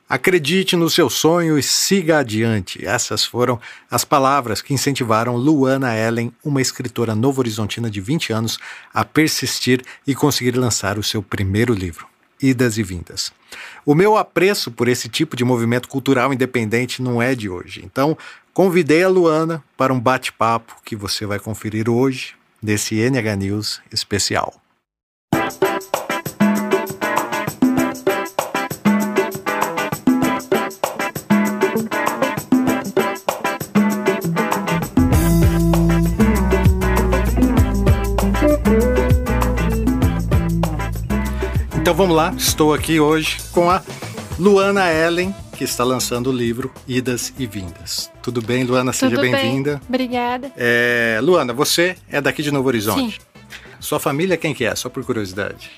Acredite no seu sonho e siga adiante. Essas foram as palavras que incentivaram Luana Ellen, uma escritora novo-horizontina de 20 anos, a persistir e conseguir lançar o seu primeiro livro, Idas e Vindas. O meu apreço por esse tipo de movimento cultural independente não é de hoje. Então, convidei a Luana para um bate-papo que você vai conferir hoje, desse NH News especial. Então vamos lá, estou aqui hoje com a Luana Ellen, que está lançando o livro Idas e Vindas. Tudo bem, Luana? Seja bem-vinda. Bem. Obrigada. Luana, você é daqui de Novo Horizonte? Sim. Sua família quem que é? Só por curiosidade.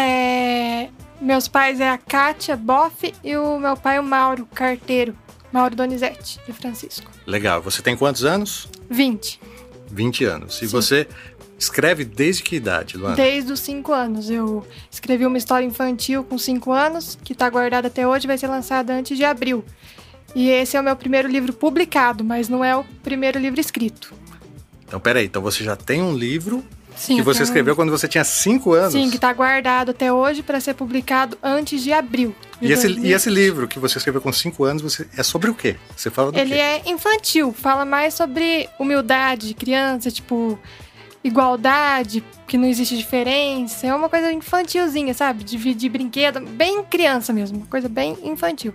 Meus pais é a Kátia Boff e o meu pai o Mauro Carteiro. Mauro Donizete, de Francisco. Legal. Você tem quantos anos? 20. 20 anos. E Sim. você escreve desde que idade, Luana? Desde os 5 anos. Eu escrevi uma história infantil com 5 anos, que está guardada até hoje, vai ser lançada antes de abril. E esse é o meu primeiro livro publicado, mas não é o primeiro livro escrito. Então, peraí. Então você já tem um livro... Sim, que você escreveu quando você tinha 5 anos? Sim, que está guardado até hoje para ser publicado antes de abril. E esse livro que você escreveu com 5 anos, é sobre o quê? Você fala do quê? Ele é infantil, fala mais sobre humildade de criança, tipo, igualdade, que não existe diferença. É uma coisa infantilzinha, sabe? Dividir brinquedo, bem criança mesmo, uma coisa bem infantil.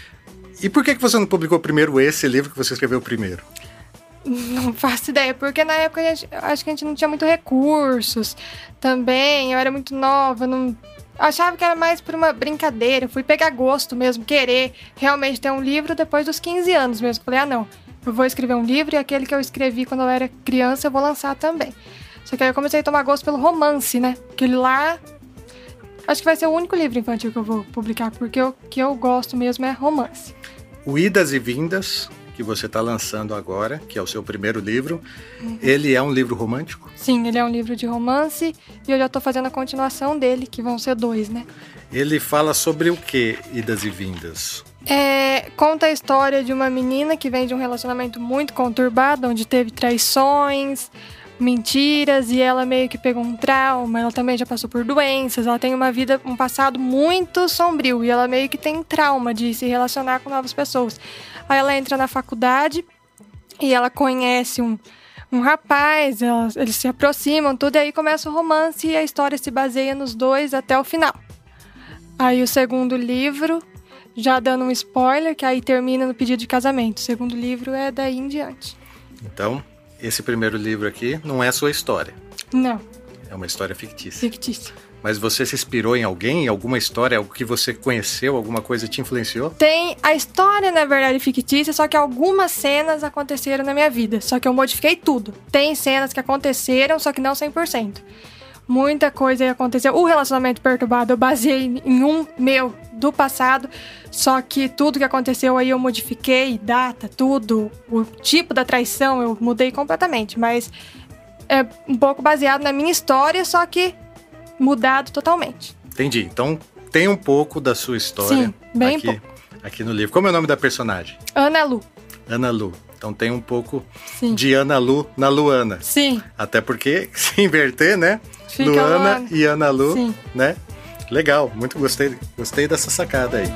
E por que você não publicou primeiro esse livro que você escreveu primeiro? Não faço ideia, porque na época acho que a gente não tinha muito recursos também, eu era muito nova, não achava que era mais por uma brincadeira, eu fui pegar gosto mesmo, querer realmente ter um livro depois dos 15 anos mesmo. Falei, não, eu vou escrever um livro e aquele que eu escrevi quando eu era criança eu vou lançar também. Só que aí eu comecei a tomar gosto pelo romance, né? Aquele lá, acho que vai ser o único livro infantil que eu vou publicar, porque o que eu gosto mesmo é romance. O Idas e Vindas, que você está lançando agora, que é o seu primeiro livro, ele é um livro romântico? Sim, ele é um livro de romance e eu já estou fazendo a continuação dele, que vão ser 2, né? Ele fala sobre o que, Idas e Vindas? Conta a história de uma menina que vem de um relacionamento muito conturbado, onde teve traições, mentiras, e ela meio que pegou um trauma, ela também já passou por doenças, ela tem um passado muito sombrio, e ela meio que tem trauma de se relacionar com novas pessoas. Aí ela entra na faculdade e ela conhece um rapaz, eles se aproximam, tudo, e aí começa o romance e a história se baseia nos dois até o final. Aí o segundo livro, já dando um spoiler, que aí termina no pedido de casamento. O segundo livro é daí em diante. Então, esse primeiro livro aqui não é a sua história. Não. É uma história fictícia. Fictícia. Mas você se inspirou em alguém, em alguma história, algo que você conheceu, alguma coisa te influenciou? Tem a história, na verdade, fictícia, só que algumas cenas aconteceram na minha vida. Só que eu modifiquei tudo. Tem cenas que aconteceram, só que não 100%. Muita coisa aconteceu. O relacionamento perturbado eu baseei em um meu do passado, só que tudo que aconteceu aí eu modifiquei, data, tudo. O tipo da traição eu mudei completamente, mas é um pouco baseado na minha história, só que mudado totalmente. Entendi. Então tem um pouco da sua história. Sim, bem pouco. Aqui no livro. Como é o nome da personagem? Ana Lu. Ana Lu. Então tem um pouco Sim. de Ana Lu na Luana. Sim. Até porque, se inverter, né? Fica Luana e Ana Lu, sim, né? Legal, muito gostei dessa sacada aí.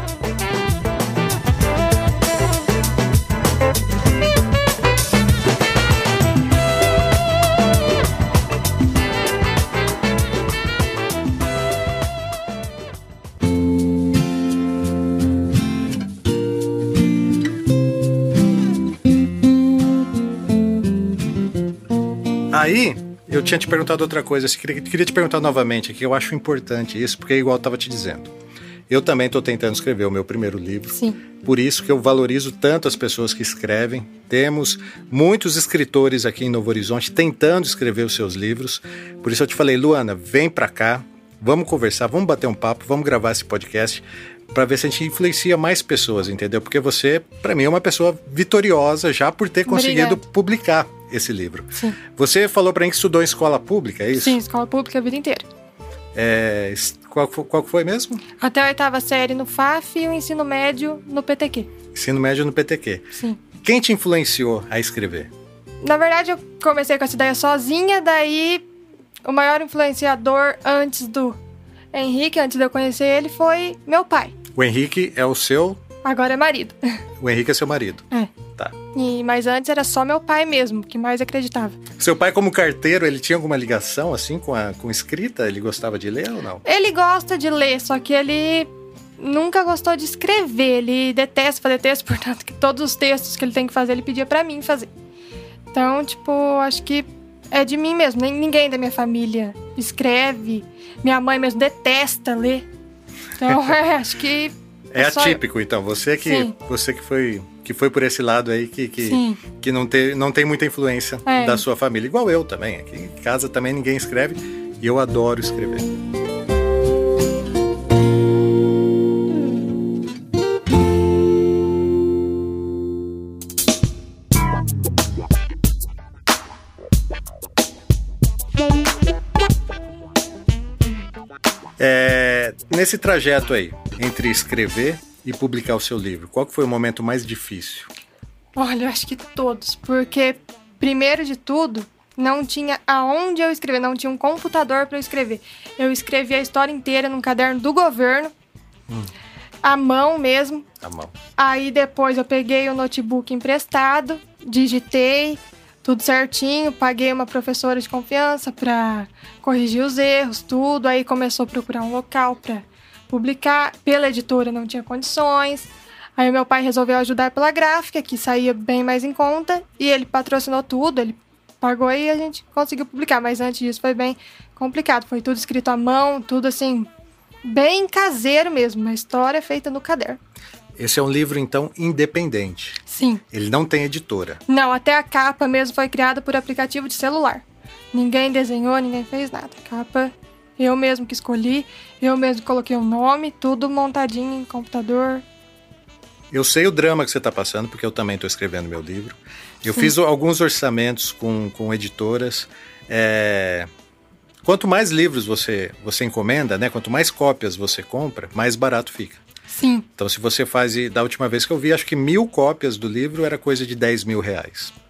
Aí, eu tinha te perguntado outra coisa, queria te perguntar novamente aqui, eu acho importante isso, porque igual eu estava te dizendo. Eu também estou tentando escrever o meu primeiro livro. Sim. Por isso que eu valorizo tanto as pessoas que escrevem. Temos muitos escritores aqui em Novo Horizonte tentando escrever os seus livros. Por isso eu te falei, Luana, vem pra cá, vamos conversar, vamos bater um papo, vamos gravar esse podcast para ver se a gente influencia mais pessoas, entendeu? Porque você, para mim, é uma pessoa vitoriosa já por ter conseguido publicar esse livro. Sim. Você falou para mim que estudou em escola pública, é isso? Sim, escola pública a vida inteira. Qual que foi mesmo? Até a 8ª série no FAF e o ensino médio no PTQ. Ensino médio no PTQ. Sim. Quem te influenciou a escrever? Na verdade, eu comecei com essa ideia sozinha, daí o maior influenciador antes do Henrique, antes de eu conhecer ele, foi meu pai. O Henrique é o seu... Agora é marido. O Henrique é seu marido. É. Tá. Mas antes era só meu pai mesmo, que mais acreditava. Seu pai, como carteiro, ele tinha alguma ligação, assim, com escrita? Ele gostava de ler ou não? Ele gosta de ler, só que ele nunca gostou de escrever. Ele detesta fazer texto, portanto, que todos os textos que ele tem que fazer, ele pedia pra mim fazer. Então, tipo, acho que é de mim mesmo. Ninguém da minha família escreve. Minha mãe mesmo detesta ler. Então, acho que... É atípico, então. Você que foi por esse lado aí, que não tem muita influência da sua família. Igual eu também. Aqui em casa também ninguém escreve e eu adoro escrever. Nesse trajeto aí, entre escrever e publicar o seu livro, qual que foi o momento mais difícil? Olha, eu acho que todos, porque, primeiro de tudo, não tinha aonde eu escrever, não tinha um computador para eu escrever. Eu escrevi a história inteira num caderno do governo, à mão mesmo. À mão. Aí depois eu peguei o notebook emprestado, digitei tudo certinho, paguei uma professora de confiança para corrigir os erros, tudo. Aí começou a procurar um local para publicar. Pela editora não tinha condições. Aí meu pai resolveu ajudar pela gráfica, que saía bem mais em conta. E ele patrocinou tudo, ele pagou e a gente conseguiu publicar. Mas antes disso foi bem complicado. Foi tudo escrito à mão, tudo assim, bem caseiro mesmo. Uma história feita no caderno. Esse é um livro, então, independente. Sim. Ele não tem editora. Não, até a capa mesmo foi criada por aplicativo de celular. Ninguém desenhou, ninguém fez nada. A capa, eu mesmo que escolhi, eu mesmo coloquei o nome, tudo montadinho em computador. Eu sei o drama que você está passando, porque eu também estou escrevendo meu livro. Eu fiz alguns orçamentos com editoras. Quanto mais livros você encomenda, né? Quanto mais cópias você compra, mais barato fica. Sim. Então, se você faz, da última vez que eu vi, acho que 1.000 cópias do livro era coisa de R$10.000.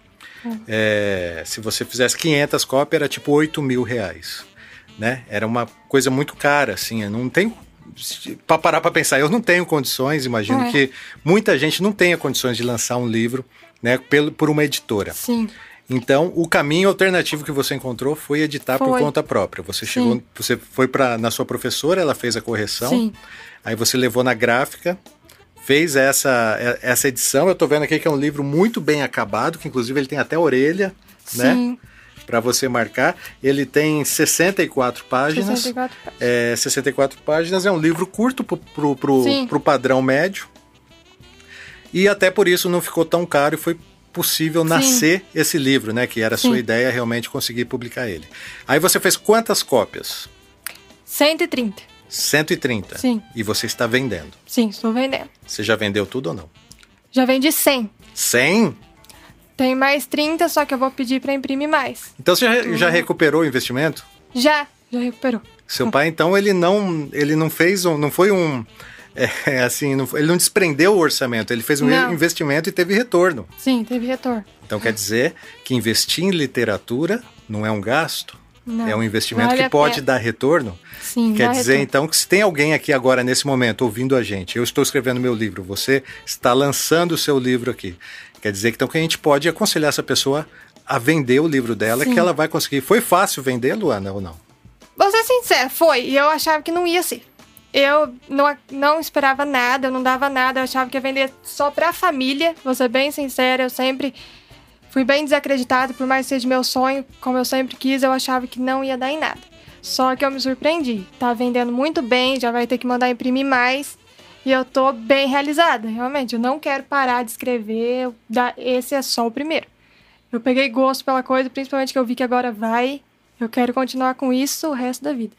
Se você fizesse 500 cópias, era tipo R$8.000, né? Era uma coisa muito cara, assim, eu não tenho... Para parar para pensar, eu não tenho condições, imagino que muita gente não tenha condições de lançar um livro, né, por uma editora. Sim. Então, o caminho alternativo que você encontrou foi editar por conta própria. Você chegou, você foi na sua professora, ela fez a correção. Sim. Aí você levou na gráfica, fez essa edição. Eu tô vendo aqui que é um livro muito bem acabado, que inclusive ele tem até orelha, né? Para você marcar. Ele tem 64 páginas. 64 páginas. É um livro curto pro padrão médio. E até por isso não ficou tão caro e foi possível nascer esse livro, né? Que era a sua ideia realmente conseguir publicar ele. Aí você fez quantas cópias? 130. 130? Sim. E você está vendendo? Sim, estou vendendo. Você já vendeu tudo ou não? Já vendi 100. 100? Tem mais 30, só que eu vou pedir para imprimir mais. Então você já recuperou o investimento? Já recuperou. Seu pai, então, ele não fez não foi um... ele não desprendeu o orçamento, ele fez um investimento e teve retorno. Sim, teve retorno. Então quer dizer que investir em literatura não é um gasto? Não, é um investimento que pode dar retorno? Sim, quer dizer, então, que se tem alguém aqui agora, nesse momento, ouvindo a gente, eu estou escrevendo meu livro, você está lançando o seu livro aqui. Quer dizer que, então, que a gente pode aconselhar essa pessoa a vender o livro dela, que ela vai conseguir. Foi fácil vender, Luana, ou não? Vou ser sincera, foi. E eu achava que não ia ser. Eu não esperava nada, eu não dava nada, eu achava que ia vender só pra família. Vou ser bem sincera, eu sempre fui bem desacreditada, por mais que seja meu sonho, como eu sempre quis, eu achava que não ia dar em nada. Só que eu me surpreendi. Tá vendendo muito bem, já vai ter que mandar imprimir mais. E eu tô bem realizada, realmente. Eu não quero parar de escrever, esse é só o primeiro. Eu peguei gosto pela coisa, principalmente que eu vi que agora vai. Eu quero continuar com isso o resto da vida.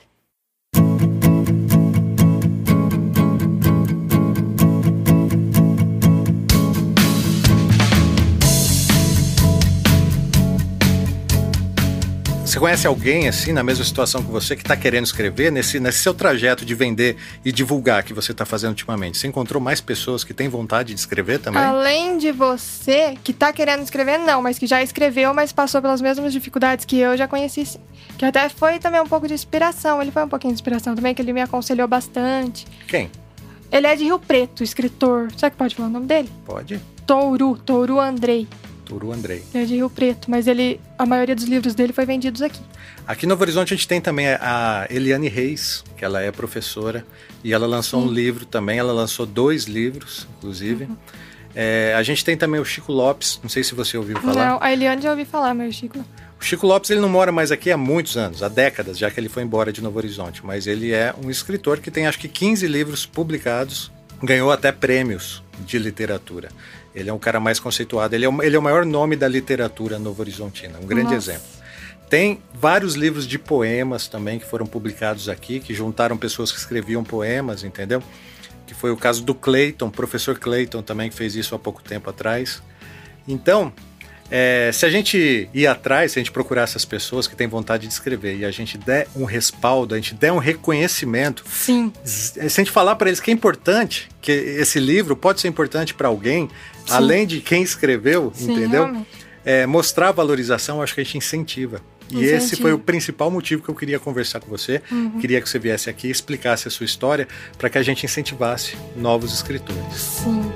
Você conhece alguém, assim, na mesma situação que você, que está querendo escrever, nesse seu trajeto de vender e divulgar que você está fazendo ultimamente? Você encontrou mais pessoas que têm vontade de escrever também? Além de você, que está querendo escrever, não, mas que já escreveu, mas passou pelas mesmas dificuldades que eu já conheci, sim. Que até foi também um pouco de inspiração. Ele foi um pouquinho de inspiração também, que ele me aconselhou bastante. Quem? Ele é de Rio Preto, escritor. Será que pode falar o nome dele? Pode. Touro Andrei. Touro Andrei. Ele é de Rio Preto, mas a maioria dos livros dele foi vendidos aqui. Aqui no Novo Horizonte a gente tem também a Eliane Reis, que ela é professora, e ela lançou um livro também, ela lançou 2 livros, inclusive. A gente tem também o Chico Lopes, não sei se você ouviu falar. Não, a Eliane já ouvi falar, mas o Chico não. O Chico Lopes, ele não mora mais aqui há muitos anos, há décadas, já que ele foi embora de Novo Horizonte, mas ele é um escritor que tem acho que 15 livros publicados, ganhou até prêmios de literatura. Ele é um cara mais conceituado, ele é o maior nome da literatura novo-horizontina, um grande exemplo. Tem vários livros de poemas também que foram publicados aqui, que juntaram pessoas que escreviam poemas, entendeu? Que foi o caso do Clayton, professor Clayton também, que fez isso há pouco tempo atrás. Então, se a gente ir atrás, se a gente procurar essas pessoas que têm vontade de escrever e a gente der um respaldo, a gente der um reconhecimento, sim. Se a gente falar para eles que é importante, que esse livro pode ser importante para alguém, sim, além de quem escreveu, sim, entendeu? Mostrar a valorização, acho que a gente incentiva. E esse foi o principal motivo que eu queria conversar com você. Queria que você viesse aqui e explicasse a sua história para que a gente incentivasse novos escritores. Sim.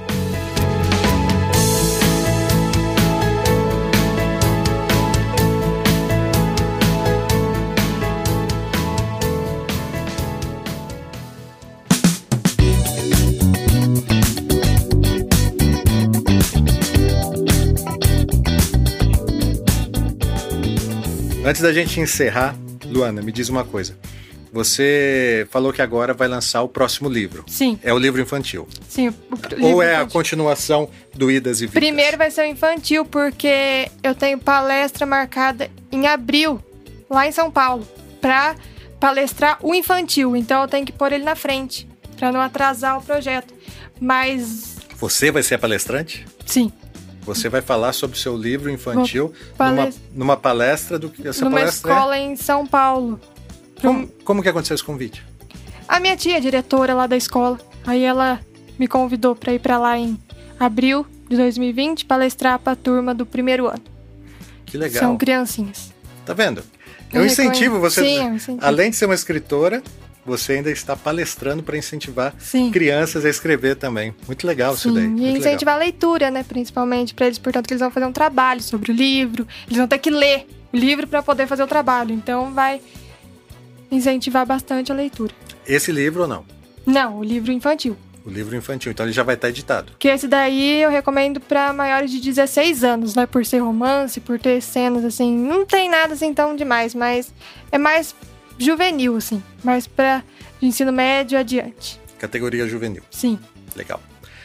Antes da gente encerrar, Luana, me diz uma coisa. Você falou que agora vai lançar o próximo livro. Sim. É o livro infantil. Sim. Ou é a continuação do Idas e Vindas? Primeiro vai ser o infantil, porque eu tenho palestra marcada em abril, lá em São Paulo, para palestrar o infantil. Então eu tenho que pôr ele na frente, para não atrasar o projeto. Mas... Você vai ser a palestrante? Sim. Você vai falar sobre o seu livro infantil numa palestra do que essa numa palestra escola em São Paulo. Como que aconteceu esse convite? A minha tia, diretora lá da escola, aí ela me convidou para ir para lá em abril de 2020 palestrar para a turma do primeiro ano. Que legal. São criancinhas. Tá vendo? É um incentivo. Você, sim, é um incentivo. Além de ser uma escritora, você ainda está palestrando para incentivar crianças a escrever também. Muito legal isso daí. E incentivar a leitura, né? Principalmente para eles, portanto, que eles vão fazer um trabalho sobre o livro. Eles vão ter que ler o livro para poder fazer o trabalho. Então vai incentivar bastante a leitura. Esse livro ou não? Não, o livro infantil. O livro infantil, então ele já vai estar editado. Que esse daí eu recomendo para maiores de 16 anos, né? Por ser romance, por ter cenas assim. Não tem nada assim tão demais, mas é mais juvenil, assim. Mais para ensino médio adiante. Categoria juvenil. Sim. Legal.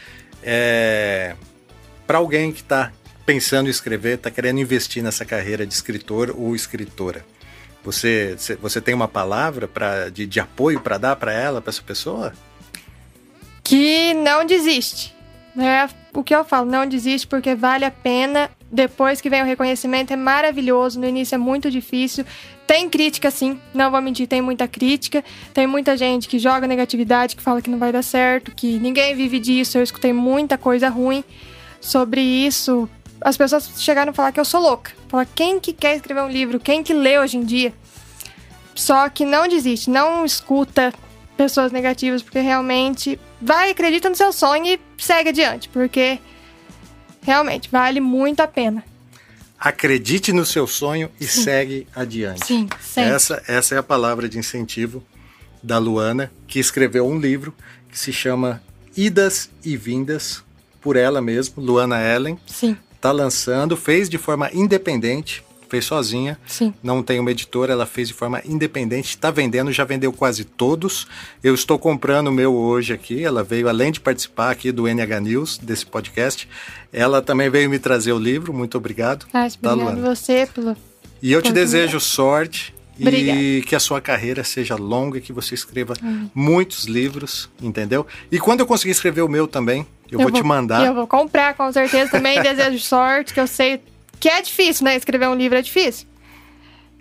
Para alguém que está pensando em escrever, está querendo investir nessa carreira de escritor ou escritora, você tem uma palavra de apoio para dar para ela, para essa pessoa? Que não desiste. É o que eu falo, não desiste porque vale a pena. Depois que vem o reconhecimento é maravilhoso, no início é muito difícil. Tem crítica sim, não vou mentir, tem muita crítica. Tem muita gente que joga negatividade, que fala que não vai dar certo, que ninguém vive disso. Eu escutei muita coisa ruim sobre isso. As pessoas chegaram a falar que eu sou louca. Falar quem que quer escrever um livro, quem que lê hoje em dia. Só que não desiste, não escuta pessoas negativas, porque realmente acredita no seu sonho e segue adiante, porque realmente vale muito a pena. Acredite no seu sonho e segue adiante. Sim, sempre. Essa é a palavra de incentivo da Luana, que escreveu um livro que se chama Idas e Vindas, por ela mesma, Luana Ellen. Sim. Está lançando, fez de forma independente, fez sozinha. Sim. Não tem uma editora, ela fez de forma independente, está vendendo, já vendeu quase todos. Eu estou comprando o meu hoje aqui, ela veio, além de participar aqui do NH News, desse podcast, ela também veio me trazer o livro, muito obrigado. Obrigado a você pelo... E eu te desejo sorte Obrigada. E que a sua carreira seja longa, que você escreva muitos livros, entendeu? E quando eu conseguir escrever o meu também, eu vou te mandar. Eu vou comprar, com certeza, também desejo sorte, que eu sei que é difícil, né? Escrever um livro é difícil.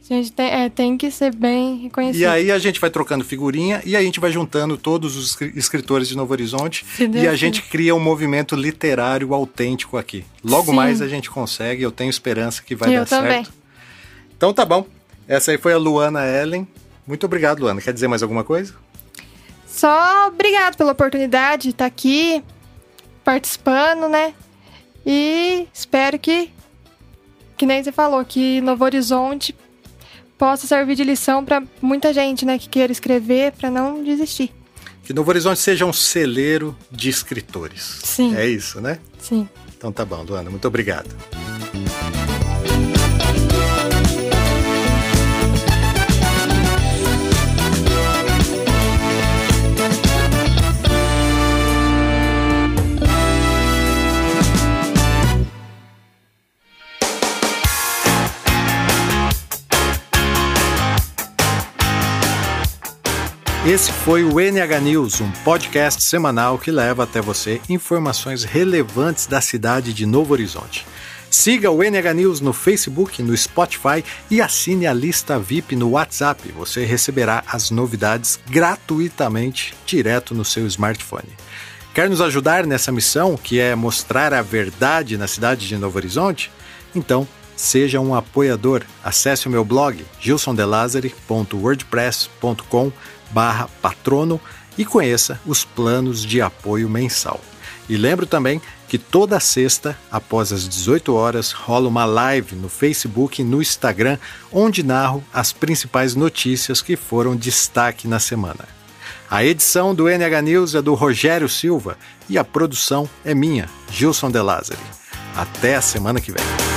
A gente tem que ser bem reconhecido. E aí a gente vai trocando figurinha e a gente vai juntando todos os escritores de Novo Horizonte e a gente cria um movimento literário autêntico aqui. Logo mais a gente consegue, eu tenho esperança que vai dar também. certo. Então tá bom. Essa aí foi a Luana Ellen. Muito obrigado, Luana. Quer dizer mais alguma coisa? Só obrigado pela oportunidade de estar aqui participando, né? E espero que nem você falou, que Novo Horizonte possa servir de lição para muita gente, né, que queira escrever, para não desistir. Que Novo Horizonte seja um celeiro de escritores. Sim. É isso, né? Sim. Então tá bom, Luana. Muito obrigado. Esse foi o NH News, um podcast semanal que leva até você informações relevantes da cidade de Novo Horizonte. Siga o NH News no Facebook, no Spotify e assine a lista VIP no WhatsApp. Você receberá as novidades gratuitamente direto no seu smartphone. Quer nos ajudar nessa missão, que é mostrar a verdade na cidade de Novo Horizonte? Então, seja um apoiador. Acesse o meu blog gilsondelazari.wordpress.com/patrono e conheça os planos de apoio mensal. E lembro também que toda sexta, após as 18 horas, rola uma live no Facebook e no Instagram, onde narro as principais notícias que foram destaque na semana. A edição do NH News é do Rogério Silva e a produção é minha, Gilson De Lázari. Até a semana que vem.